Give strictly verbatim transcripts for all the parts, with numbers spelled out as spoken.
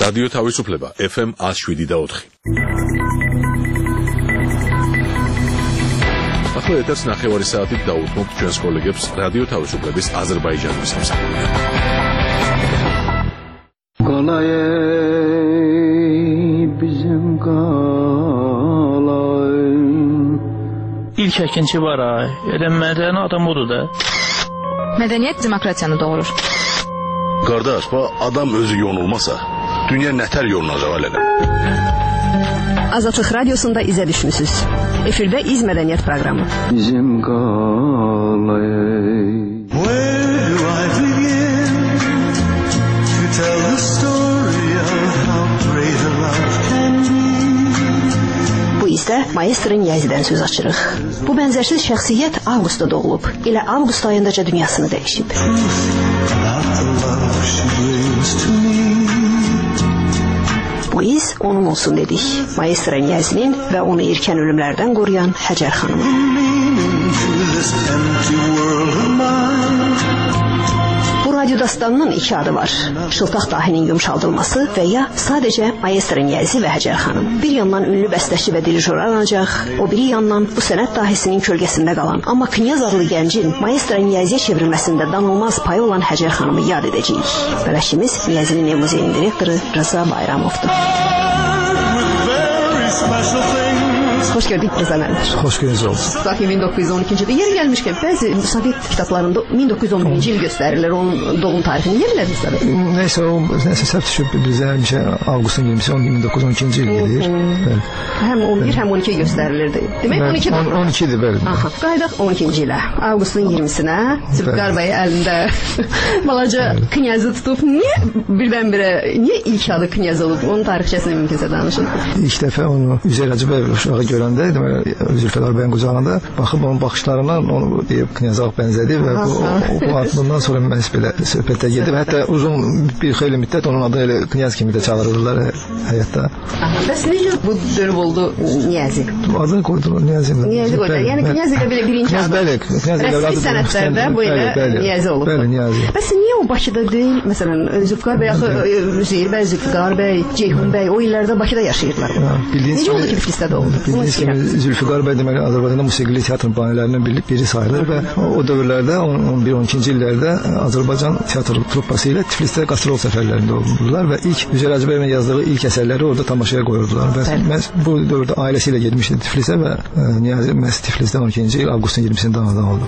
რადიო თავისუფლება ეფ ემ one oh seven და four. ახლა ეთერს ნახევარი საათით დაუთმობთ ჩვენს კოლეგებს რადიო თავისუფლების აზერბაიჯანის სამსახურიდან. Qalay bizim qalay. İlk əkinçi var ay. Elə mədəni adam odur da. Mədəniyyət demokratiyanı doğurur. Qardaş, adam özü yonulmasa, dünya nətər yolunacaq elələ. Azadlıq Radiosunda izə düşmüsünüz. Efirdə İz Mədəniyyət proqramı. Bizim qalay. Where do I begin to tell the story of how great a love can be? Bu izdə Maestro Niyazidən söz açırıq. Bu bənzərsiz şəxsiyyət avqustda doğulub. Elə avqust ayındaca dünyasını dəyişib. Bu iz onun olsun dedik. Maestro Niyazinin və onu erkən ölümlərdən qoruyan Həcər xanımın. Bu radyo dastanının iki adı var. Şıltaq dahinin yumşaldılması və ya sadəcə Maestro Niyazi və Həcər xanım. Bir yandan ünlü bəstəçi və dirijor aranacaq, o biri yandan bu sənət dahisinin kölgəsində qalan, amma Knyaz adlı gəncin Maestro Niyaziyə çevrilməsində danılmaz payı olan Həcər xanımı yad edəcəyik. Bələdçimiz Niyazinin Ev Muzeyinin direktoru Rıza Bayramovdur. Hoş gördük Rıza müəllim. Hoş geldiniz olsun. Sahi bin dokuz yüz on ikinci-də yeri gəlmişkən bəzi Sovet kitablarında bin dokuz yüz on birinci il göstərilir, onun doğum tarixini niyə bilərsiniz? Neyse o neyse səhv düşüb bizə həmişə avqustun iyirmisi bin dokuz yüz on ikinci il gedir. Həm on bir, həm on iki göstərilirdi. Demək on iki on ikidir bəli. Aha, qaydaq on ikinci ilə. Avqustun iyirmisinə Zülfikar bəy əlində balaca Knyazı tutub. Niyə birdən-birə, niyə ilk adı Knyaz olub? Onun tarixçəsini mümkünsə danışın. İlk dəfə onu Üzeyir Hacıbəyev uşağı görəndə deməli Zülfikar bəyin qucağında baxıb onun baxışlarından onu deyib Knyaza bənzədi və bu, bu bundan sonra məhz belə söhbətə gedib. Hətta uzun bir xeyli müddət onun adını elə Knyaz kimi də çağırırlar həyatda. Bəs necə bu dönüb oldu Niyazi? Adını qoydular Niyazi. Niyazi qoydular. Yəni Knyaz ilə belə birinci adı. Bəli, Knyaz ilə rəsmi sənətlərdə bu ilə Niyazi olub. Bəli, Niyazi. Bəs niyə o Bakıda deyil? Məsələn, Zülfikar bəy, Üzeyir bəy, Zülfikar bəy, Ceyhun bəy o illərdə Bakıda yaşayırlar. Necə oldu ki, Tiflisdə oldu? Bildiyiniz kimi Zülfikar bəy deməli Azərbaycanda musiqili teatrın banilərindən biri sayılır və o dövrlərdə on bir on ikinci illərdə Azərbaycan teatr truppası ilə Tiflisdə qastrol səfərlərində oldular və ilk Üzeyir Hacıbəyevin yazdığı ilk əsərləri orada tamaşaya qoyurdular. Və məhz bu dövrdə ailəsi ilə getmişdi Tiflisə və Niyazi məhz Tiflisdə on ikinci il avqustun iyirmisində anadan oldu.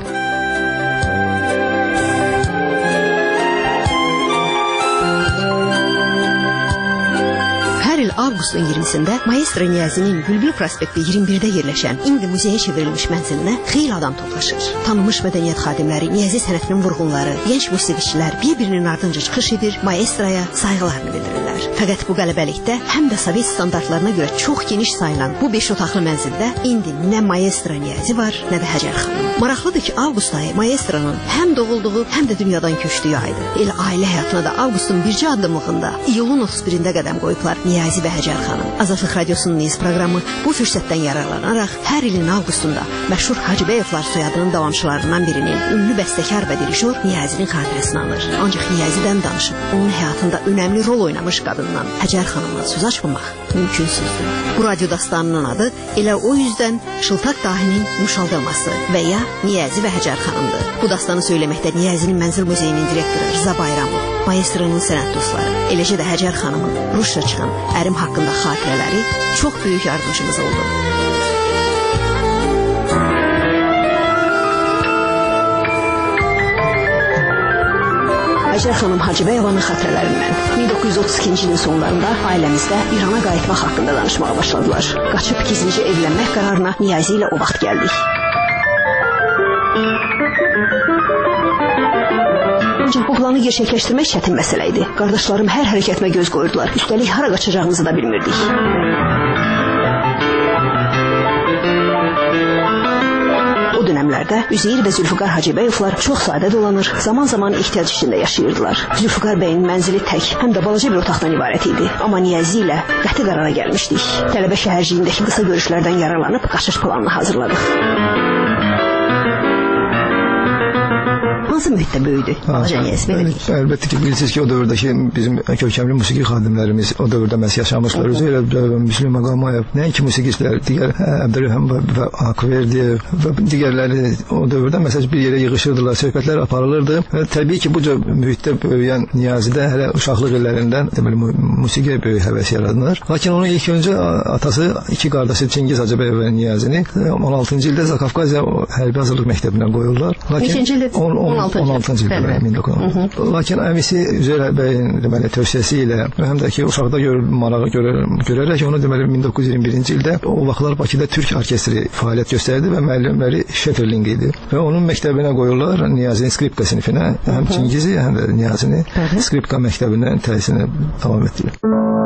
Avqustun iyirmisində Maestro Niyazinin Bülbül prospekti iyirmi birdə yerləşən indi muzeyə çevrilmiş mənzilinə xeyli adam toplaşır. Tanınmış mədəniyyət xadimləri, Niyazi sənətinin vurğunları, gənc musiqiçilər bir-birinin ardınca çıxış edir, maestroya sayğılarını bildirirlər. Fəqət bu qələbəlikdə həm də Sovet standartlarına görə çox geniş sayılan bu beş otaqlı mənzildə indi nə Maestro Niyazi var, nə də Həcər xanım. Maraqlıdır ki, avqust ayı maestronun həm doğulduğu, həm də dünyadan köçdüyü aydır. Elə ailə həyatına da avqustun bircə addımlığında iyulun otuz birində qədəm qoyublar Niyazi və Həcər xanım. Azadlıq Radiosunun iz proqramı bu fürsətdən yararlanaraq hər ilin avqustunda məşhur Hacıbəyevlər soyadının davamçılarından birinin ünlü bəstəkar və dirijor Niyazinin xatirəsini alır. Ancaq Niyazidən danışıb onun həyatında önəmli rol oynamış qadından Həcər xanımla söz açmamaq mümkünsüzdür. Bu radyo dastanının adı elə o yüzdən Şıltaq dahinin yumşaldılması və ya Niyazi və Həcər xanımdır. Bu dastanı söyləməkdə Niyazinin Mənzil Muzeyinin direktoru Rıza Bayramov, maestronun sənət dostları, eləcə də Həcər xanımın Rusça çıxan Ərim haqqında xatirələri çox böyük yardımcımız oldu. Həcər xanım Hacıbəyevanın xatirələrindən min doqquz yüz otuz ikinci ilin sonlarında ailəmizdə İrana qayıtmaq haqqında danışmağa başladılar. Qaçıb gizlicə evlənmək qərarına Niyazi ilə o vaxt gəldik. Ancaq bu planı gerçəkləşdirmək çətin məsələ idi. Qardaşlarım hər hərəkətimə göz qoyurdular. Üstəlik hara qaçacağımızı da bilmirdik. O dönəmlərdə Üzeyir və Zülfikar Hacıbəyevlər çox sadə dolanır, zaman-zaman ehtiyac içində yaşayırdılar. Zülfikar bəyin mənzili tək, həm də balaca bir otaqdan ibarət idi. Amma Niyazi ilə qəti qərara gəlmişdik. Tələbə şəhərciyindəki qısa görüşlərdən yararlanıb qaçış planını hazırladıq. hansı mühitdə böyüdü Balaca Niyazi? Əlbəttə ki, bilirsiniz ki, o dövrdəki bizim kökəmli musiqi xadimlərimiz o dövrdə məhz yaşamışlar. Özü elə Müslüm Maqamayev, nəinki musiqiçilər, digər Əbdülrəhəm və Akverdiyev və digərləri o dövrdə məsəl bir yerə yığışırdılar, söhbətlər aparılırdı. Və təbii ki, bu cür mühitdə böyüyən Niyazidə hələ uşaqlıq illərindən deməli musiqiyə böyük həvəs yaranır. Lakin onun ilk öncə atası iki qardaşı Çingiz Hacıbəyev və Niyazini on altıncı ildə Zakafqaziya hərbi hazırlıq məktəbinə qoyurlar. Neçinci ildə? on altıncı ildə min doqquz yüz on altıncı. Lakin əmisi Üzeyir bəyin deməli tövsiyəsi ilə həm də ki uşaqda marağı görərək onu deməli min doqquz yüz iyirmi birinci ildə o vaxtlar Bakıda Türk orkestri fəaliyyət göstərdi və müəllimləri Şeferling idi. Və onun məktəbinə qoyurlar Niyazinin skripka sinifinə, həm Çingizi, həm də Niyazini skripka məktəbindən təhsilini tamam etdilər.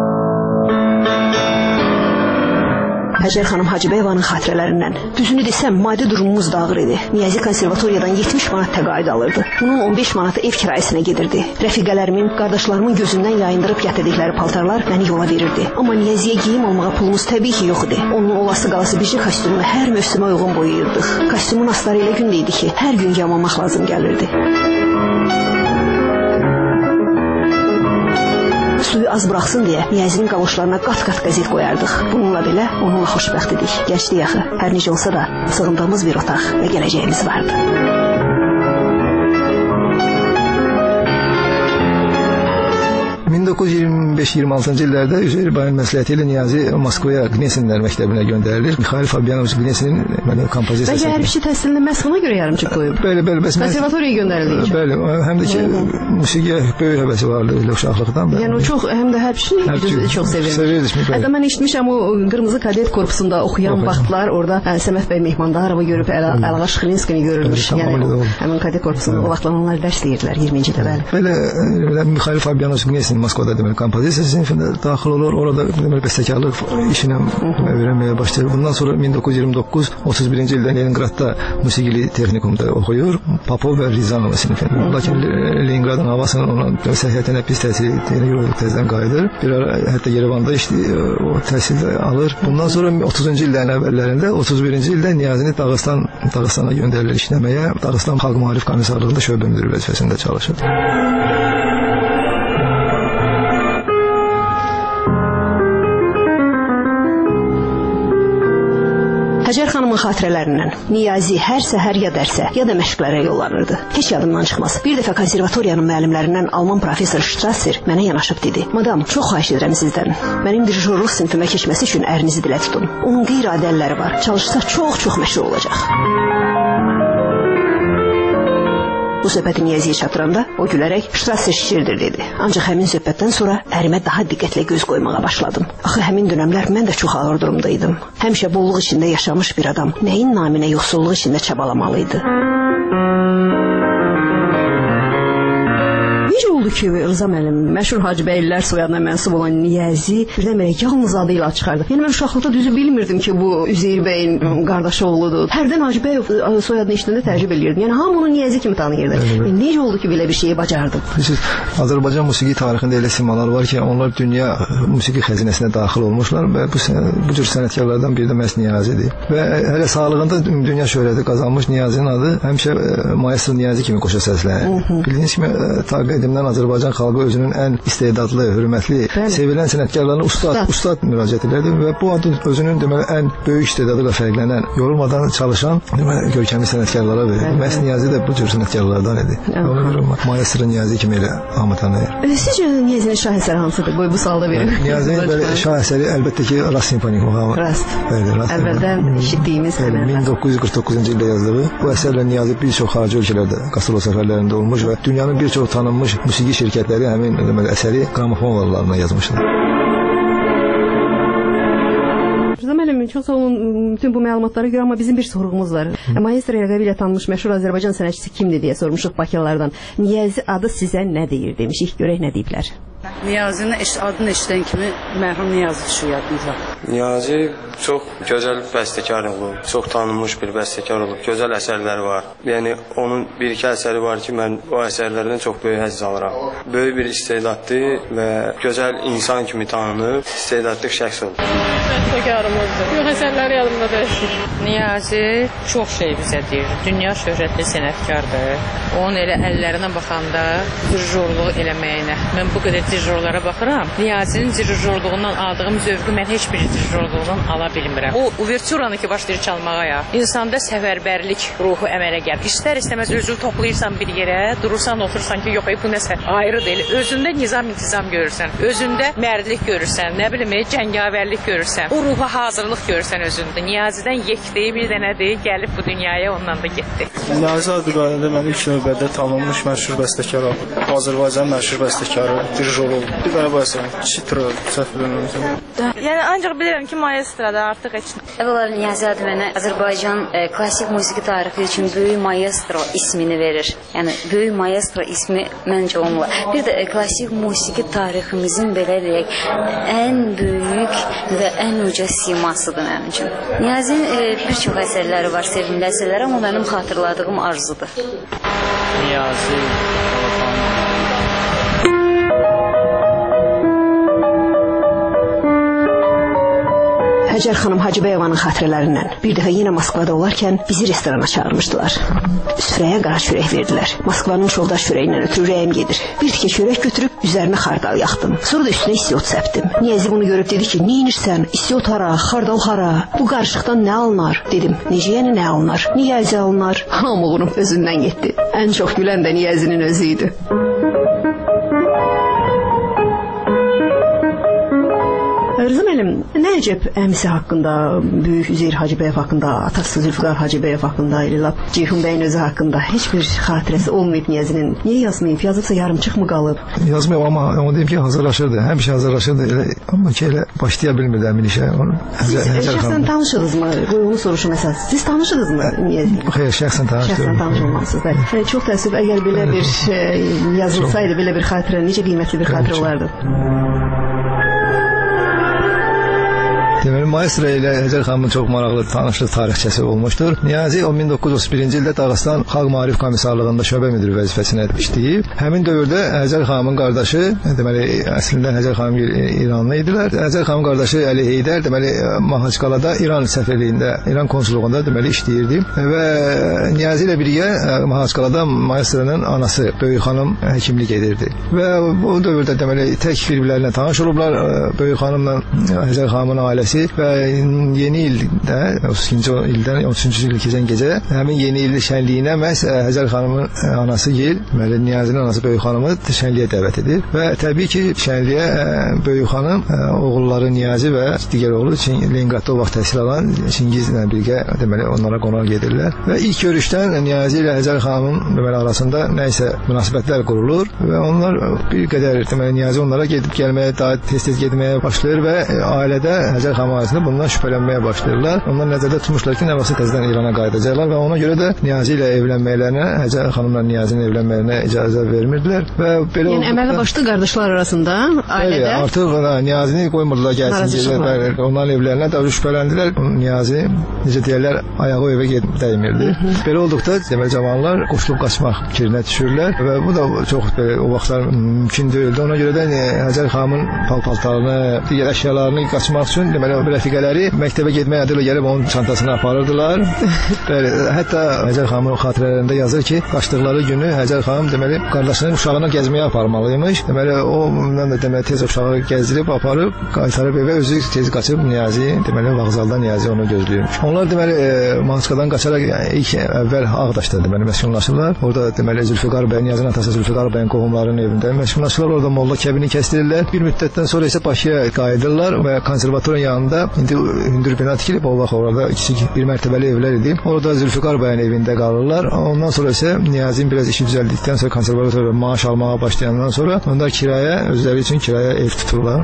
Həcər xanım Hacıbəyevanın xatirələrindən. Düzünü desəm, maddi durumumuz da ağır idi. Niyazi konservatoriyadan yetmiş manat təqaüd alırdı. Bunun on beş manatı ev kirayəsinə gedirdi. Rəfiqələrimin, qardaşlarımın gözündən yayındırıb gətirdikləri paltarlar məni yola verirdi. Amma Niyaziyə geyim almağa pulumuz təbii ki, yox idi. Onun olası qalası bircə kostyumunu hər mövsümə uyğun boyayırdıq. Kostyumun astarı elə gündə idi ki, hər gün yamamaq lazım gəlirdi. Suyu az buraxsın deyə Niyazinin qaloşlarına qat-qat qəzet qoyardıq. Bununla belə onunla xoşbəxt idik. Gənclik yaxı, hər necə olsa da sığındığımız bir otaq və gələcəyimiz vardı. min doqquz yüz iyirmi beş iyirmi altıncı illərdə Üzeyir bəyin məsləhəti ilə Niyazi Moskvaya Gnesinlər məktəbinə göndərilir. Mikhail Fabianovich Gnesinin kompozisiyası. Bəlkə hərbiçi təhsilini məhz buna görə yarımçıq qoyub. Bəli, bəli, bəs konservatoriyaya göndərildi. Bəli, həm də ki musiqiyə böyük həvəsi vardı elə uşaqlıqdan. Yəni o çox həm də hərbiçini çox sevirdi. Sevirdi. Hətta mən eşitmişəm o qırmızı kadet korpusunda oxuyan vaxtlar orada Səməd bəy Mehmandarovu görüb Əlağa Şıxlinskini görürmüş. Yəni həmin kadet korpusunda o vaxtlar onlar dərs deyirdilər iyirminci ildə bəli. Belə Mikhail Fabianovich Gnesin Moskvada deməli kompozisiya sinifində daxil olur. Orada deməli bəstəkarlıq işinə öyrənməyə başlayır. Bundan sonra min doqquz yüz iyirmi doqquz otuz birinci ildə Leningradda musiqili texnikumda oxuyur. Popov və Rizanova sinifində. Lakin Leningradın havasının ona səhiyyətinə pis təsir etdiyinə görə tezdən qayıdır. Bir ara hətta Yerevanda işləyir, o təhsil alır. Bundan sonra otuzuncu illərin əvvəllərində otuz birinci ildə Niyazini Dağıstan Dağıstana göndərilir işləməyə. Dağıstan Xalq Maarif Komissarlığında şöbə müdiri vəzifəsində çalışır. Həcər xanımın xatirələrindən Niyazi hər səhər ya dərsə, ya da məşqlərə yollanırdı. Heç yadımdan çıxmaz. Bir dəfə konservatoriyanın müəllimlərindən Alman professor Strasser mənə yanaşıb dedi: "Madam, çox xahiş edirəm sizdən. Mənim dirijorluq sinifimə keçməsi üçün ərinizi dilə tutun. Onun qeyri-adi əlləri var. Çalışsa çox-çox məşhur olacaq." Bu söhbəti Niyaziyə çatıranda o gülərək Strasser şişirdir dedi. Ancaq həmin söhbətdən sonra ərimə daha diqqətlə göz qoymağa başladım. Axı həmin dönəmlər mən də çox ağır durumda idim. Həmişə bolluq içində yaşamış bir adam nəyin naminə yoxsulluq içində çabalamalıydı? Necə oldu ki, Rıza müəllim, məşhur Hacıbəylilər soyadına mənsub olan Niyazi birdən-birə yalnız adı ilə çıxardı? Yəni mən uşaqlıqda düzü bilmirdim ki, bu Üzeyir bəyin qardaşı oğludur. Hərdən Hacıbəyev soyadını eşidəndə tərcih eləyirdim. Yəni hamı onu Niyazi kimi tanıyırdı. Yəni, necə oldu ki, belə bir şeyi bacardım? Azərbaycan musiqi tarixində elə simalar var ki, onlar dünya musiqi xəzinəsinə daxil olmuşlar və bu, bu cür sənətkarlardan biri də məhz Niyazidir. Və hələ sağlığında dünya şöhrəti qazanmış Niyazinin adı həmişə maestro Niyazi kimi qoşa səslənir. Bildiyiniz kimi qədimdən Azərbaycan xalqı özünün ən istedadlı, hörmətli, bəli, sevilən sənətkarlarına ustad, ustad müraciət edirdi və bu adı özünün deməli ən böyük istedadı ilə fərqlənən, yorulmadan çalışan deməli görkəmli sənətkarlara verir. Məhz Niyazi də bu cür sənətkarlardan idi. Ona görə maestro Niyazi kimi elə hamı tanıyır. Sizcə Niyazinin şah əsəri hansıdır? Qoy bu sualda verin. Niyazinin belə şah əsəri əlbəttə ki Rast simfonik muğamı. Rast. Bəli, Rast. Əvvəldən eşitdiyimiz min doqquz yüz qırx doqquzuncu ildə yazdığı bu əsərlə Niyazi bir çox xarici ölkələrdə qastrol səfərlərində olmuş və dünyanın bir çox tanınmış musiqi şirkətləri həmin deməli əsəri qramofon varlarına yazmışlar. Rıza müəllim, çox sağ olun bütün bu məlumatlara görə, amma bizim bir sorğumuz var. Maestro ləqəbi ilə tanınmış məşhur Azərbaycan sənətçisi kimdir deyə sormuşuq Bakılılardan. Niyazi adı sizə nə deyir demişik, görək nə deyiblər. Niyazinin adını eşidən kimi mərhum Niyazi düşür yadınıza. Niyazi çox gözəl bəstəkar olub, çox tanınmış bir bəstəkar olub, gözəl əsərləri var. Yəni onun bir-iki əsəri var ki, mən o əsərlərdən çox böyük həzz alıram. Böyük bir istedadlı və gözəl insan kimi tanınıb, istedadlı şəxs olub. Bəstəkarımızdır. Yox, əsərləri yadımda deyil. Niyazi çox şey bizə deyir. Dünya şöhrətli sənətkardır. Onun elə əllərinə baxanda dirijorluq eləməyinə. Mən bu qədər dirijorlara baxıram. Niyazinin dirijorluğundan aldığım zövqü mən heç bir dirijorluğundan ala bilmirəm. O uvertüranı ki başlayır çalmağa ya. İnsanda səfərbərlik ruhu əmələ gəlir. İstər-istəməz özünü toplayırsan bir yerə, durursan, oturursan ki, yox, bu nəsə ayrı deyil. Özündə nizam-intizam görürsən, özündə mərdlik görürsən, nə bilim, cəngavərlik görürsən. O ruha hazırlıq görürsən özündə. Niyazidən yekdiyi bir dənədir, gəlib bu dünyaya ondan da getdi. Niyazi adı barədə mən ilk növbədə tanınmış məşhur bəstəkar olub. Azərbaycan məşhur bəstəkarı, dirijor olub. Bir dənə bu əsər, Çitro, səhv bilmirəmsə. Yəni ancaq bilirəm ki, maestroda artıq heç. Əvvəla Niyazi adı mənə Azərbaycan e, klassik musiqi tarixi üçün böyük maestro ismini verir. Yəni böyük maestro ismi məncə onunla. Bir də e, klassik musiqi tariximizin belə deyək ən böyük və ən uca simasıdır mənim üçün. Niyazinin e, bir çox əsərləri var, sevimli əsərləri, amma mənim xatırladığım Arzudur. Niyazi Həcər xanım Hacıbəyevanın xatirələrindən bir dəfə yenə Moskvada olarkən bizi restorana çağırmışdılar. Süfrəyə qara çörək verdilər. Moskvanın şoldaş çörəyindən ötürü ürəyim gedir. Bir tikə çörək götürüb üzərinə xardal yaxdım. Sonra da üstünə istiot səpdim. Niyazi bunu görüb dedi ki, "Neyinirsən? İstiot hara, xardal hara? Bu qarışıqdan nə alınar?" Dedim. "Necə yəni nə alınar? Niyazi alınar." Hamılığım özündən getdi. Ən çox gülən də Niyazinin özü idi. Rızım əlim, nə əcəb əmisi haqqında, böyük Üzeyir Hacıbəyev haqqında, atası Zülfüqar Hacıbəyev haqqında, elə Ceyhun bəyin özü haqqında heç bir xatirəsi olmayıb Niyazinin. Niyə yazmayıb? Yazıbsa yarımçıq mı qalıb? Yazmayıb, amma onu deyim ki, hazırlaşırdı. Həmişə hazırlaşırdı. Elə, amma ki, elə başlaya bilmirdi əmin işə. Siz şəxsən tanışırdınızmı? Qoy onu soruşum əsas. Siz tanışırdınızmı Niyazi? Xeyr, şəxsən tanışdım. Şəxsən tanış olmamısınız. Bəli. Çox təəssüf, əgər belə bir yazılsaydı, belə bir xatirə, necə qiymətli bir xatirə olardı? Deməli, maestro ilə Həcər xanımın çox maraqlı tanışlıq tarixçəsi olmuşdur. Niyazi o min doqquz yüz otuz birinci ildə Dağıstan Xalq Maarif Komissarlığında şöbə müdiri vəzifəsinə işləyib. Həmin dövrdə Həcər xanımın qardaşı, deməli, əslində Həcər xanım İranlı idilər. Həcər xanımın qardaşı Əli Heydər, deməli, Mahaçqalada İran səfirliyində, İran konsulluğunda deməli işləyirdi və Niyazi ilə birgə Mahaçqalada maestronun anası Böyük xanım həkimlik edirdi. Və bu dövrdə deməli tək bir-birlərinə tanış olublar. Böyük xanımla Həcər xanımın ailəsi və yeni ildə, otuz ikinci ildən otuz üçüncü il keçən gecə həmin yeni il şənliyinə məhz Həcər xanımın anası Gil, deməli Niyazinin anası Böyük xanımı şənliyə dəvət edir və təbii ki, şənliyə Böyük xanım oğulları Niyazi və digər oğlu Lengradda o vaxt təhsil alan Çingizlə birgə deməli onlara qonaq gedirlər və ilk görüşdən Niyazi ilə Həcər xanımın deməli arasında nə isə münasibətlər qurulur və onlar bir qədər deməli Niyazi onlara gedib gəlməyə, daha tez-tez getməyə başlayır və ailədə Həcər xanım ailəsində bundan şübhələnməyə başlayırlar. Onlar nəzərdə tutmuşlar ki, nə vaxtsa təzədən İrana qayıdacaqlar və ona görə də Niyazi ilə evlənməklərinə, Həcər xanımla Niyazinin evlənməklərinə icazə vermirdilər və belə yəni əmələ başlı qardaşlar arasında ailədə bəli, artıq Niyazini qoymurdular gəlsin, onların evlərinə də şübhələndilər. Niyazi necə deyirlər, ayağı evə gedib dəymirdi. Belə olduqda deməli cavanlar qoşulub qaçmaq fikrinə düşürlər və bu da çox belə o vaxtlar mümkün deyildi. Ona görə də Həcər xanımın pal-paltarını, digər əşyalarını qaçmaq üçün deməli rəfiqələri məktəbə getməyə adıyla gəlib onun çantasını aparırdılar. Bəli, hətta Həcər xanımın xatirələrində yazır ki, qaçdıqları günü Həcər xanım deməli qardaşının uşağını gəzməyə aparmalıymış. Deməli o bundan da deməli tez uşağı gəzdirib aparıb qaytarıb evə özü tez qaçıb Niyazi deməli vağzalda Niyazi onu gözləyirmiş. Onlar deməli Mansqadan qaçaraq ilk əvvəl Ağdaşda deməli məskunlaşırlar. Orada deməli Zülfüqar bəy, Niyazinin atası Zülfüqar bəyin qohumlarının evində məskunlaşırlar. Orada molla kəbini kəstirirlər. Bir müddətdən sonra isə Bakıya qayıdırlar və konservatorun yanında indi hündür bina tikilib, o vaxt orada kiçik bir mərtəbəli evlər idi. Orada Zülfüqar bəyin evində qalırlar. Ondan sonra isə Niyazin biraz işi düzəldikdən sonra konservatorda maaş almağa başlayandan sonra onlar kirayə, özləri üçün kirayə ev tuturlar.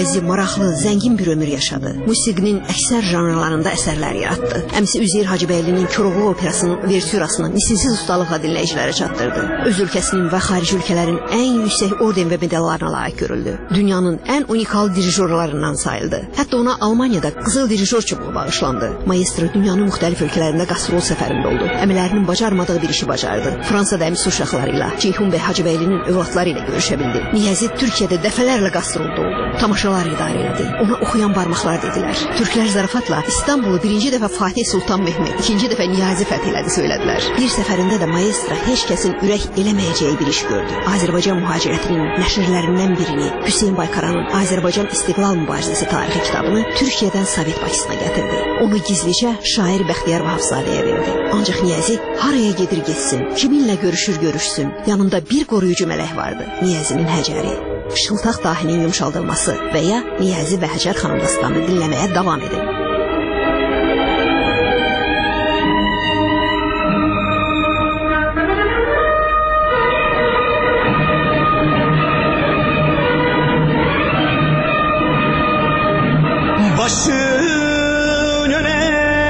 Niyazi maraqlı, zəngin bir ömür yaşadı. Musiqinin əksər janrlarında əsərlər yaratdı. Əmsi Üzeyir Hacıbəylinin Koroğlu operasının vertürasını misilsiz ustalıqla dinləyicilərə çatdırdı. Öz ölkəsinin və xarici ölkələrin ən yüksək orden və medallarına layiq görüldü. Dünyanın ən unikal dirijorlarından sayıldı. Hətta ona Almaniyada qızıl dirijor çubuğu bağışlandı. Maestro dünyanın müxtəlif ölkələrində qastrol səfərində oldu. Əmələrinin bacarmadığı bir işi bacardı. Fransada əmsi uşaqları ilə, Ceyhun bəy Hacıbəylinin övladları ilə görüşə bildi. Niyazi Türkiyədə dəfələrlə qastrolda oldu. Tamaşalar idarə etdi. Ona oxuyan barmaqlar dedilər. Türklər zarafatla İstanbulu birinci dəfə Fatih Sultan Mehmet, ikinci dəfə Niyazi fəth elədi söylədilər. Bir səfərində də maestro heç kəsin ürək eləməyəcəyi bir iş gördü. Azərbaycan mühacirətinin nəşrlərindən birini, Hüseyn Baykaranın Azərbaycan İstiqlal Mübarizəsi tarixi kitabını Türkiyədən Sovet Bakısına gətirdi. Onu gizlicə şair Bəxtiyar Vahabzadəyə verdi. Ancaq Niyazi haraya gedir getsin, kiminlə görüşür görüşsün, yanında bir qoruyucu mələk vardı, Niyazinin Həcəri. Şıltaq dahinin yumşaldılması və ya Niyazi və Həcər xanım dastanını dinləməyə davam edin. Başın öne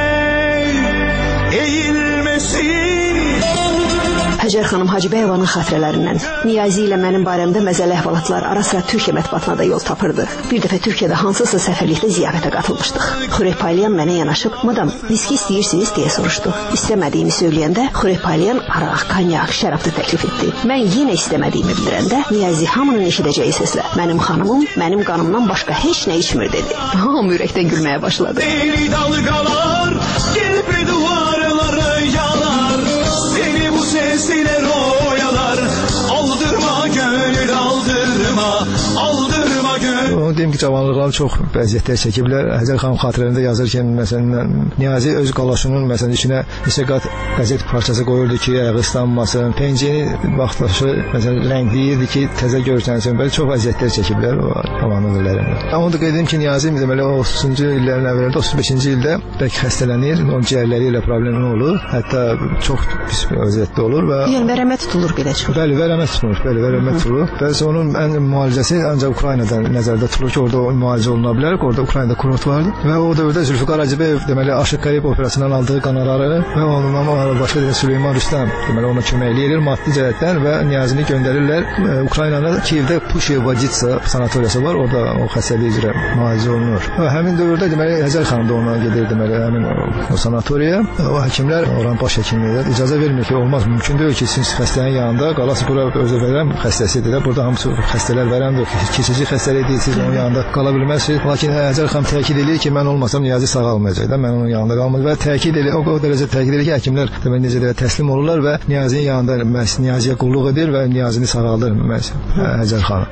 eğilmesin. Həcər xanım Hacıbəyevanın xatirələrindən. Niyazi ilə mənim barəmdə məzəli əhvalatlar ara-sıra Türkiyə mətbuatına da yol tapırdı. Bir dəfə Türkiyədə hansısa səfərlikdə ziyafətə qatılmışdıq. Xörək paylayan mənə yanaşıb, "Madam, viski istəyirsiniz?" deyə soruşdu. İstəmədiyimi söyləyəndə xörək paylayan araq, konyak, şərab da təklif etdi. Mən yenə istəmədiyimi bildirəndə Niyazi hamının eşidəcəyi səslə, "Mənim xanımım, mənim qanımdan başqa heç nə içmir" dedi. Hamı ürəkdən gülməyə başladı. Deli dalgalar gelip duvarları yalar. Seni bu sesler oyalar. Aldırma gönül aldırma. Aldırma gönül. Onu deyim ki, cavanlıqları çox vəziyyətlər çəkiblər. Həcər xanım xatirələrində yazırkən məsələn Niyazi öz qaloşunun məsələn içinə neçə qat qəzet parçası qoyurdu ki, ayağı ıslanmasın. Pencəyini vaxtlaşı məsələn rəngləyirdi ki, təzə görsənsin. Belə çox vəziyyətlər çəkiblər o cavanlıqlarında. Onu da qeyd edim ki, Niyazi deməli o otuzuncu illərin əvvəlində otuz beşinci ildə bəlkə xəstələnir, onun ciyərləri ilə problemi olur. Hətta çox pis bir vəziyyətdə olur və yəni vərəmə tutulur belə çıxır. Bəli, vərəmə tutulur. Bəli, vərəmə tutulur. Bəs onun ən müalicəsi ancaq Ukraynadan nəzərdə tutulur ki, orada müalicə oluna bilər. Orada Ukraynada kurort vardı və o dövrdə Zülfüqar Hacıbəyev deməli Aşıq Qarib operasından aldığı qanarları və onunla başqa deyən Süleyman Rüstəm deməli ona kömək eləyir maddi cəhətdən və Niyazini göndərirlər Ukraynada, Kiyevdə Puşevoditsa sanatoriyası var. Orada o xəstəlik üzrə müalicə olunur. Və həmin dövrdə deməli Həcər xanım da ona gedir deməli həmin o, o sanatoriyaya. O həkimlər oranın baş həkimləri icazə vermir ki, olmaz, mümkün deyil ki, siz xəstənin yanında qalası bura özü vərəm xəstəsidir. Burada hamısı xəstələr vərəmdir. Keçici xəstəlik deyil, siz onun yanında qala bilməzsiniz. Lakin Həcər xanım təkid edir ki, mən olmasam Niyazi sağalmayacaq da, mən onun yanında qalmalıyam və təkid edir, o, o dərəcə təkid edir ki, həkimlər deməli necə də təslim olurlar və Niyazinin yanında məhz Niyaziyə qulluq edir və Niyazini sağaldır məhz Həcər xanım.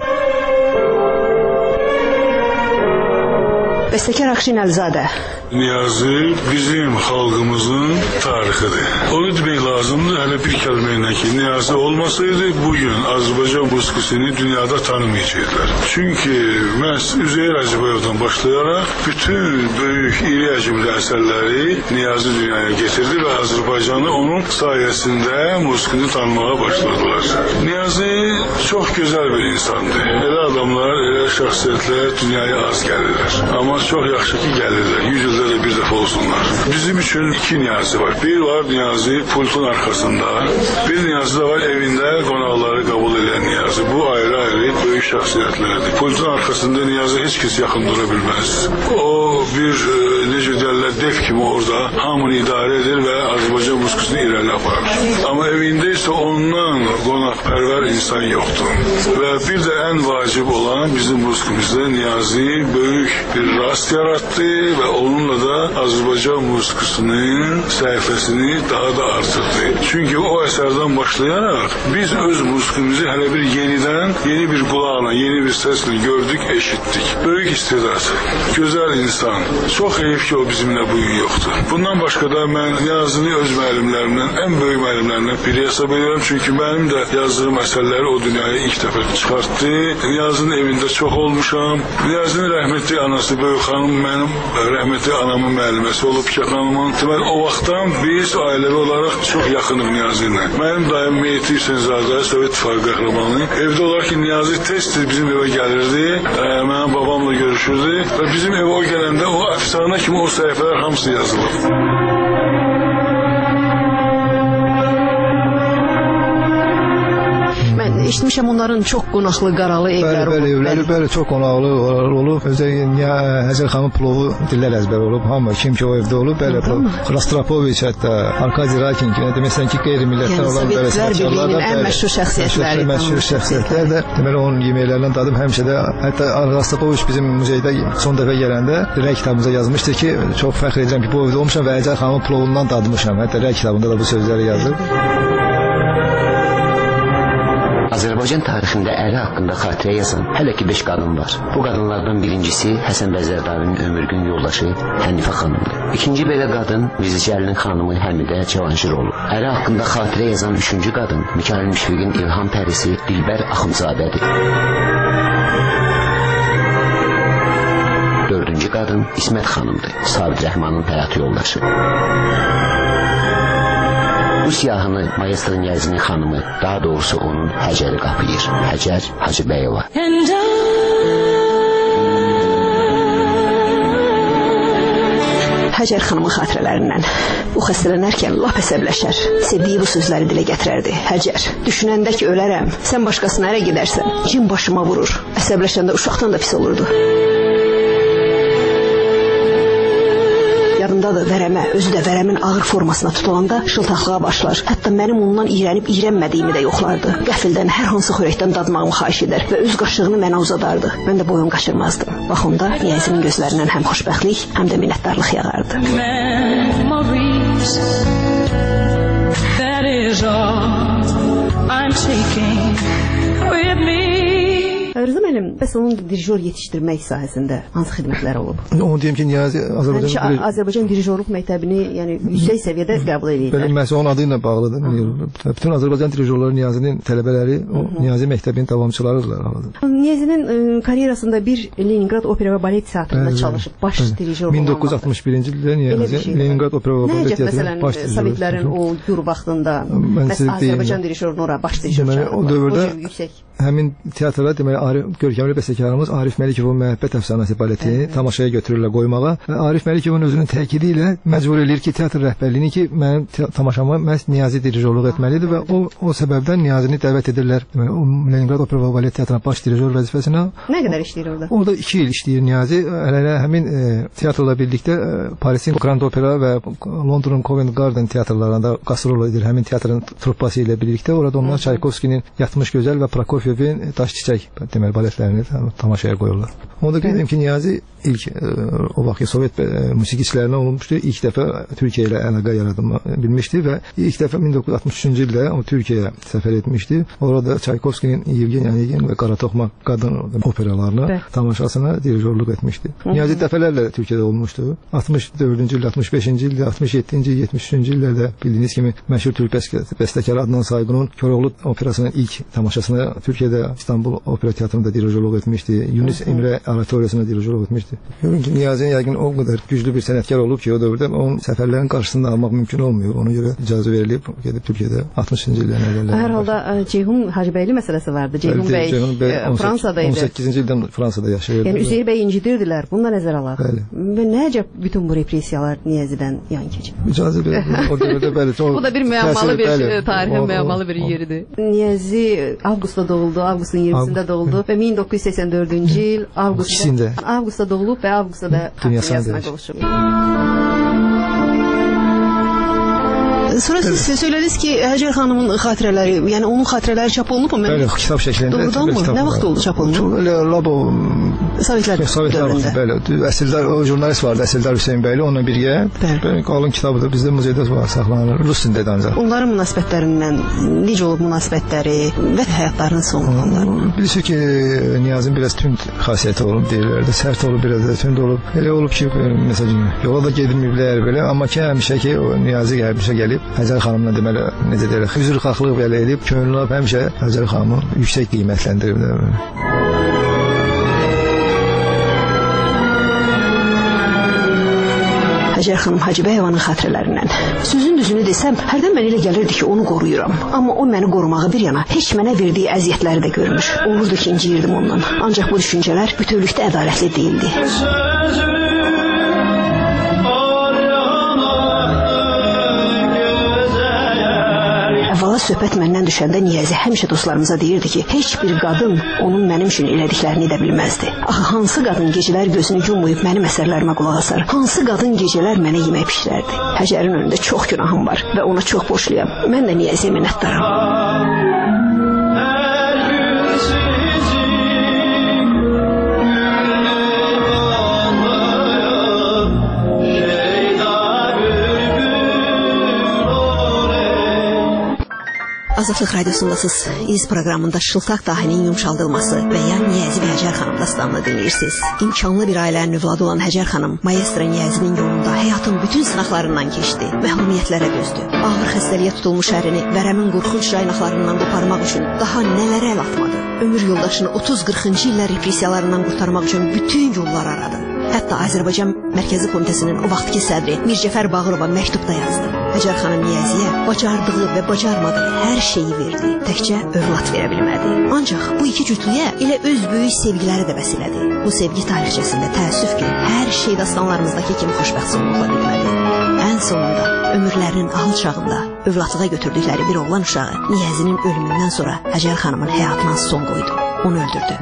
Bəstəkar Akşin Əlizadə. Niyazi bizim xalqımızın tarixidir. Onu demək lazımdır, hələ bir kəlmə ilə ki, Niyazi olmasaydı bugün Azərbaycan musiqisini dünyada tanımayacaqlar. Çünki məhz Üzeyir Hacıbəyevdən başlayaraq bütün böyük, iri həcmli əsərləri Niyazi dünyaya getirdi və Azərbaycanı onun sayəsində musiqini tanımağa başladılar. Niyazi çox gözəl bir insandır. Elə adamlar, elə şəxsiyyətlər dünyaya az gəlirlər. Amma çox yaxşı ki, gəlirlər. yüz ildə də bir dəfə olsunlar. Bizim üçün iki Niyazi var. Bir var Niyazi pultun arxasında. Bir Niyazi də var evində qonaqları qəbul edən Niyazi. Bu ayrı-ayrı böyük şəxsiyyətlərdir. Pultun arxasında Niyazi heç kəs yaxın dura bilməz. O bir e, necə deyərlər, def kimi orada hamını idarə edir və Azərbaycan musiqisini irəli aparır. Amma evində isə ondan qonaqpərvər insan yoxdur. Və bir də ən vacib olan bizim musiqimizdə Niyazi böyük bir rast yaratdı və onunla da Azərbaycan musiqisinin səhifəsini daha da artırdı. Çünki o əsərdən başlayaraq biz öz musiqimizi hələ bir yenidən, yeni bir qulağına, yeni bir səslə gördük, eşitdik. Böyük istedad, gözəl insan. Çox heyif ki, o bizimlə bu bugün yoxdur. Bundan başqa da mən Niyazini öz müəllimlərimdən, ən böyük müəllimlərimdən biri hesab edirəm. Çünki mənim də yazdığım əsərləri o dünyaya ilk dəfə çıxartdı. Niyazinin evində çox olmuşam. Niyazinin rəhmətli anası Böyük xanım mənim rəhmətli anamın müəlliməsi olub ki, xanımın. Deməli, o vaxtdan biz ailəvi olaraq çox yaxınıq Niyazi ilə. Mənim dayım Mehdi Hüseynzadə, Sovet İttifaqı qəhrəmanı. Evdə olaraq ki, Niyazi tez-tez bizim evə gəlirdi. E, mənim babamla görüşürdü və bizim evə o gələndə o əfsanə kimi o səhifələr hamısı yazılır. Eşitmişəm onların çox qonaqlı, qaralı evləri olub. Bəli, evləri bəli, çox qonaqlı olub. Özəlliklə Həzər xanım plovu dillər əzbər olub. Hamı kim ki o evdə olub, belə Rastropoviç hətta Arkadi Rakin kimi deməsən ki, qeyri-millətdən olan belə sənətkarlar da ən məşhur şəxsiyyətləri. Məşhur şəxsiyyətlər də deməli onun yeməklərindən dadım həmişə də hətta Rastropoviç bizim muzeydə son dəfə gələndə rəy kitabımıza yazmışdı ki, çox fəxr edirəm ki, bu evdə olmuşam və Həzər xanımın plovundan dadmışam. Hətta rəy kitabında da bu sözləri yazıb. Azərbaycan tarixində əri haqqında xatirə yazan hələ ki beş qadın var. Bu qadınlardan birincisi Həsən Bəzərdavinin ömürgün yoldaşı Hənifə xanımdır. İkinci belə qadın Mirzəcəlinin xanımı Həmidə Cavanşiroğlu. Əri haqqında xatirə yazan üçüncü qadın Mikayıl Müşfiqin İlham pərisi Dilbər Axundzadədir. Dördüncü qadın İsmət xanımdır. Sabit Rəhmanın həyat yoldaşı. Bu siyahını Maestro Niyazinin xanımı, daha doğrusu onun Həcəri qapıyır. Həcər Hacıbəyova. Həcər xanımın xatirələrindən o xəstələnərkən lap əsəbləşər. Sevdiyi bu sözləri dilə gətirərdi. Həcər, düşünəndə ki ölərəm, sən başqasına ərə gedərsən, cin başıma vurur. Əsəbləşəndə uşaqdan da pis olurdu. Yadındadır, vərəmə, özü də vərəmin ağır formasına tutulanda şıltaqlığa başlar. Hətta mənim ondan iyrənib iyrənmədiyimi də yoxlardı. Qəfildən hər hansı xörəkdən dadmağımı xahiş edər və öz qaşığını mənə uzadardı. Mən də boyun qaçırmazdım. Bax onda Niyazinin gözlərindən həm xoşbəxtlik, həm də minnətdarlıq yağardı. Memories, that is all I'm taking with me. Rıza müəllim, bəs onun dirijor yetişdirmək sahəsində hansı xidmətləri olub? Onu deyim ki, Niyazi Azərbaycan Azərbaycan dirijorluq məktəbini, yəni yüksək səviyyədə qəbul edirlər. Bəli, məhz onun adı ilə bağlıdır. Bütün Azərbaycan dirijorları Niyazinin tələbələri o Niyazi məktəbinin davamçılarıdırlar. Niyazinin karyerasında bir Leningrad Opera və Balet Teatrında çalışıb, baş dirijor olmaq. min doqquz yüz altmış birinci ildə Niyazi Leningrad Opera və Balet Teatrında baş dirijor. Sovetlərin o gur vaxtında Azərbaycan dirijorunun ora baş dirijor çağırırlar. O dövrdə həmin teatrlara deməli görkəmli bəstəkarımız Arif Məlikovun Məhəbbət əfsanəsi baletini tamaşaya götürürlər qoymağa. Arif Məlikovun özünün təkidi ilə məcbur eləyir ki, teatr rəhbərliyini ki, mənim tamaşama məhz Niyazi dirijorluq etməlidir və o o səbəbdən Niyazini dəvət edirlər. Deməli, o Leningrad Opera və Balet Teatrına baş dirijor vəzifəsinə. Nə qədər işləyir orada? Orada iki il işləyir Niyazi. Hələ həmin e, teatrla birlikdə e, Parisin Grand Opera və Londonun Covent Garden teatrlarında qastrol edir. Həmin teatrın truppası ilə birlikdə orada onlar Çaykovskinin Yatmış Gözəl və Prokofievin Daş Çiçək deməli baletlərini tamaşaya qoyurlar. Onda qeyd ki, Niyazi ilk e, o vaxtki Sovet e, musiqiçilərinə olmuşdu. İlk dəfə Türkiyə ilə əlaqə yarada bilmişdi və ilk dəfə min doqquz yüz altmış üçüncü ildə o Türkiyəyə səfər etmişdi. Orada Çaykovskinin Yevgeniy Onegin və Qara Toxmaq qadın operalarını Bəh. tamaşasına dirijorluq etmişdi. Hı -hı. Niyazi dəfələrlə Türkiyədə olmuşdu. altmış dördüncü ildə, altmış beşinci ildə, altmış yeddinci, yetmiş üçüncü illərdə bildiyiniz kimi məşhur türk bəstəkarı Adnan Sayğunun Koroğlu operasının ilk tamaşasına Türkiyədə İstanbul Opera Teatrında dirijorluq etmişdi. Yunus Emre oratoriyasına dirijorluq etmişdi. Görün ki, Niyazi'nin yəqin o qədər güclü bir sənətkar olub ki, o dövrdə onun səfərlərin qarşısında almaq mümkün olmuyor. Ona görə icazə verilib gedib Türkiyədə altmışıncı illərin əvvəllərində. Hər halda Ceyhun Hacıbəyli məsələsi vardı. Ceyhun bəy, Ceyhun bəy Fransadaydı. on səkkizinci ildən Fransada yaşayırdı. Yəni Üzeyir bəy incidirdilər. Bunu da nəzərə alaq. Və nə əcəb bütün bu repressiyalar Niyazi'dən yan keçib. İcazə verilib. O dövrdə bəli. Bu da bir müəmmalı bir tarixin müəmmalı bir yeridir. Niyazi avqustda doğuldu, avqustun iyirmisində doğuldu və min doqquz yüz səksən dördüncü il avqustda avqustda doğulub və avqustda da dünyasına qovuşub. Sonra siz evet. Söylədiniz ki, Həcər xanımın xatirələri, yəni onun xatirələri çap olunub mu? Bəli, kitab şəklində. Doğrudanmı? Nə vaxt oldu çap olunub? Elə labo Sovetlər dövründə. Bəli, Əsildar o jurnalist vardı, Əsildar Hüseyn bəyli, onunla birgə. Bəli, qalın kitabıdır. Bizdə muzeydə var, saxlanılır. Rus dilində ancaq. Onların münasibətlərindən necə olub münasibətləri və həyatlarının sonu? Bilirsiniz ki, Niyazın biraz tünd xasiyyəti olub deyirlər də, sərt olub, biraz da tünd olub. Elə olub ki, məsələn, yola da gedilməyiblər belə, amma ki, həmişə ki, o Niyazi həmişə gəlib Həcər xanımla deməli, necə deyirlər, üzrxahlıq belə edib, könlünə həmişə Həcər xanımı yüksək qiymətləndirib. Həcər xanım Hacıbəyovanın xatirələrindən. Sözün düzünü desəm, hərdən mən elə gəlirdi ki, onu qoruyuram. Amma o məni qorumağı bir yana, heç mənə verdiyi əziyyətləri də görmüş. Olurdu ki, inciyirdim ondan. Ancaq bu düşüncələr bütövlükdə ədalətli deyildi. Əvvəla söhbət məndən düşəndə Niyazi həmişə dostlarımıza deyirdi ki, heç bir qadın onun mənim üçün elədiklərini edə bilməzdi. Axı, hansı qadın gecələr gözünü yummayıb mənim əsərlərimə qulaq asar? Hansı qadın gecələr mənə yemək pişirərdi? Həcərin önündə çox günahım var və ona çox borcluyam. Mən də Niyaziyə minnətdaram. Azadlıq Radiosundasınız. İz proqramında Şıltaq dahinin yumşaldılması və ya Niyazi və Həcər xanım dastanını dinləyirsiniz. İmkanlı bir ailənin övladı olan Həcər xanım Maestro Niyazinin yolunda həyatın bütün sınaqlarından keçdi. Məhrumiyyətlərə dözdü. Ağır xəstəliyə tutulmuş ərini vərəmin qorxunc caynaqlarından qoparmaq üçün daha nələrə əl atmadı. Ömür yoldaşını otuz qırxıncı illər repressiyalarından qurtarmaq üçün bütün yollar aradı. Hətta Azərbaycan Mərkəzi Komitəsinin o vaxtki sədri Mircəfər Bağırova məktubda yazdı. Həcər xanım Niyaziyə bacardığı və bacarmadığı hər şeyi verdi. Təkcə övlad verə bilmədi. Ancaq bu iki cütlüyə elə öz böyük sevgiləri də vəsilədi. Bu sevgi tarixçəsində təəssüf ki, hər şey dastanlarımızdakı kimi xoşbəxt sonluqla bitmədi. Ən sonunda ömürlərinin ahıl çağında övladlığa götürdükləri bir oğlan uşağı Niyazinin ölümündən sonra Həcər xanımın həyatına son qoydu. Onu öldürdü.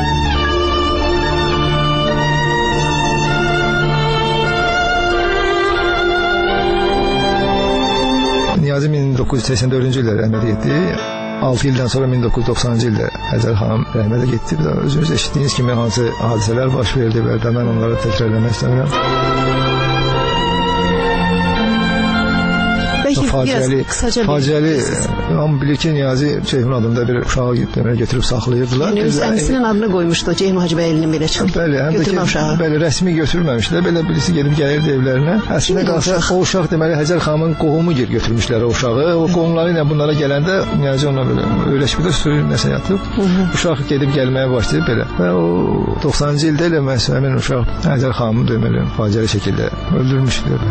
Niyazi min doqquz yüz səksən dördüncü ildə rəhmətə getdi. altı ildən sonra min doqquz yüz doxsanıncı ildə Həcər xanım rəhmətə getdi. Özünüz eşitdiyiniz kimi hansı hadisələr baş verdi və mən onları təkrarlamaq istəmirəm. Faciəli, faciəli, amma bilir ki, Niyazi Ceyhun adında bir uşağı götürüb saxlayırdılar. Yəni, öz əmisinin adını qoymuşdu, Ceyhun Hacıbəylinin belə çıxıb, götürmə uşağı. Bəli, rəsmi götürməmişdilər, belə birisi gedib gəlirdi evlərinə. Əslində qalsa, o uşaq deməli Həcər xanımın qohumu götürmüşlər o uşağı. O qohumları ilə bunlara gələndə Niyazi ona belə öyrəşmirdə suyun nəsə yatıb. Uşaq gedib gəlməyə başlayıb belə. Və o doxsanıncı ildə elə məhsul həmin uşaq Həcər xanımı deməli faciəli şəkildə öldürmüşdür.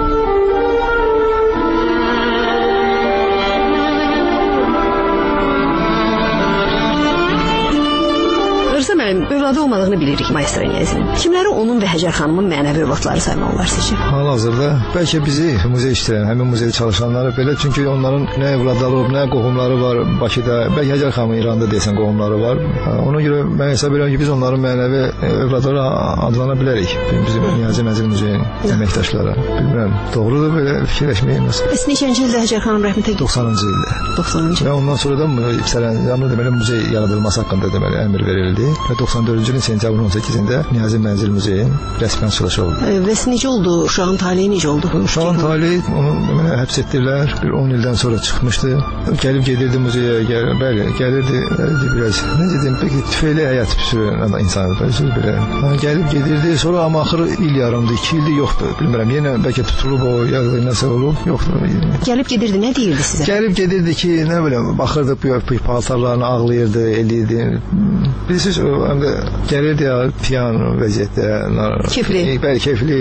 Övladı olmadığını bilirik Maestro Niyazinin. Kimləri onun və Həcər xanımın mənəvi övladları saymaq olar sizcə? Hal-hazırda bəlkə bizi muzey işləyən, həmin muzey çalışanları belə, çünki onların nə övladları olub, nə qohumları var Bakıda, bəlkə Həcər xanımın İranda deyəsən qohumları var. Ona görə mən hesab edirəm ki, biz onların mənəvi övladları adlana bilərik. Bizim Niyazi Mənzil Muzeyinin əməkdaşları. Bilmirəm, doğrudur belə fikirləşməyin nasıl? Bəs neçənci ildə Həcər xanım rəhmətə getdi? doxsanıncı ildə. doxsanıncı. Və ondan sonra da Yüksələn deməli muzey yaradılması haqqında deməli əmr verildi. Və doxsan dördüncü ilin sentyabrın on səkkizində Niyazi Mənzil Muzeyin rəsmən açılışı oldu. Və necə oldu? Uşağın taleyi necə oldu? Uşağın taleyi onu deməli həbs etdilər. Bir on ildən sonra çıxmışdı. Gəlib gedirdi muzeyə, gəl, bəli, gəlirdi, gəlirdi biraz. Necə deyim, peki tüfeyli həyat sürən insan idi belə. Gəlib gedirdi, sonra amma axırı il yarımdı, iki ildir yoxdur. Bilmirəm, yenə bəlkə tutulub o ya da nəsə olub, yoxdur. Gəlib gedirdi, nə deyirdi sizə? Gəlib gedirdi ki, nə bilim, baxırdı bu paltarlarını ağlayırdı, eləyirdi. Bilirsiniz, həm də gəlirdi ya, piyan vəziyyətdə. Keyfli. Bəli, keyfli.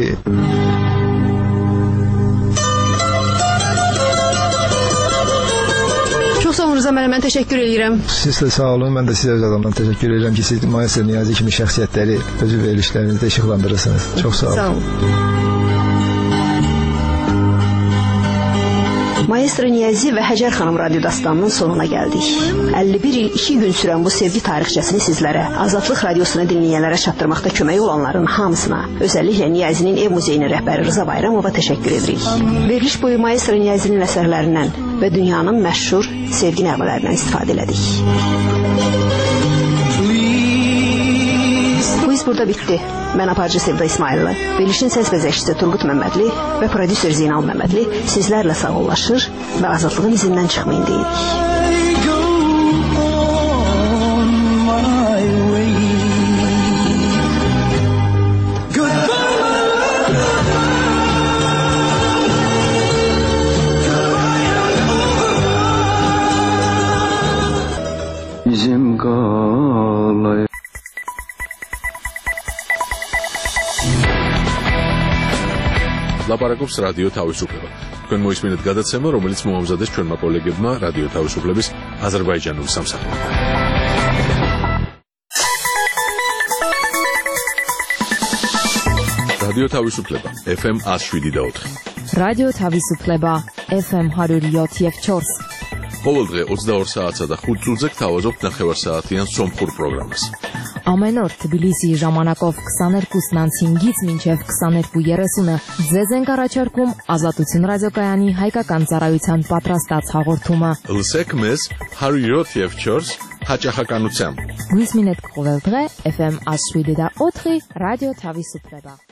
Çox sağ olun Rıza müəllim, mən təşəkkür edirəm. Siz də sağ olun, mən də sizə öz adamdan təşəkkür edirəm ki, siz Maestro Niyazi kimi şəxsiyyətləri özü verilişlərinizdə işıqlandırırsınız. Çox sağ olun. Sağ olun. Maestro Niyazi və Həcər xanım radio dastanının sonuna gəldik. əlli bir il iki gün sürən bu sevgi tarixçəsini sizlərə, Azadlıq radiosunu dinləyənlərə çatdırmaqda kömək olanların hamısına, özəlliklə Niyazinin ev muzeyinin rəhbəri Rıza Bayramova təşəkkür edirik. Veriliş boyu Maestro Niyazinin əsərlərindən və dünyanın məşhur sevgi nəğmələrindən istifadə elədik. Bu iz burada bitdi. Mən aparıcı Sevda İsmailova, verilişin səs bəzəkçisi Turqut Məmmədli və prodüser Zeynal Məmmədli sizlərlə sağollaşır və azadlığın izindən çıxmayın deyirik. Bizim qalay ლაპარაკობს რადიო თავისუფლება. თქვენ მოისმინეთ გადაცემა, რომელიც მოამზადეს ჩვენმა კოლეგებმა რადიო თავისუფლების აზერბაიჯანული სამსახური. რადიო თავისუფლება ეფ ემ ათს შვიდი და ოთხი. რადიო თავისუფლება ეფ ემ ҳადური յոթ եւ չորս. ყოველდღე ოცდაორ საათსა და ხუთ წუთზე გთავაზობთ ნახევარსაათიან სომხურ პროგრამას. Ամեն օր Թբիլիսիի ժամանակով քսաներկուսն անց հինգից մինչև քսաներկու երեսունը ձեզ ենք առաջարկում Ազատություն ռադիոկայանի հայկական ծառայության պատրաստած հաղորդումը։ Լսեք մեզ հարյուր յոթ եւ չորս հաճախականությամբ։ Գույս մինետ կողել դղե էֆ էմ աշվիդի դա օթղի ռադիո Թավիսուպլեբա։